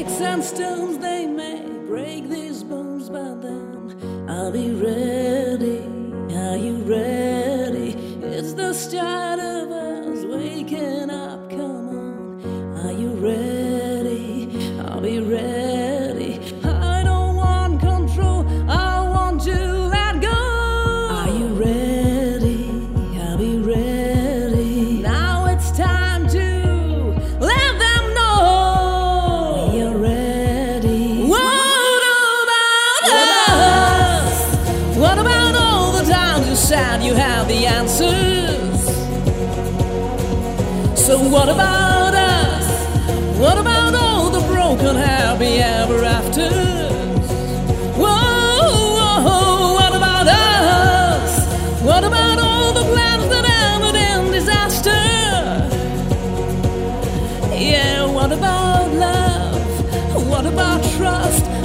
Sticks and stones, they may break these bones, but then I'll be ready. Are you ready? It's the start of us waking up. Come on, are you ready? I'll be ready. I don't want control, I want to let go. Are you ready? I'll be ready. Now it's time to let them know we are ready. What about us? What about all the times you said you have the answers? So what about us? What about all the broken happy ever afters? Whoa, whoa, what about us? What about all the plans that ended in disaster? Yeah, what about love? What about trust?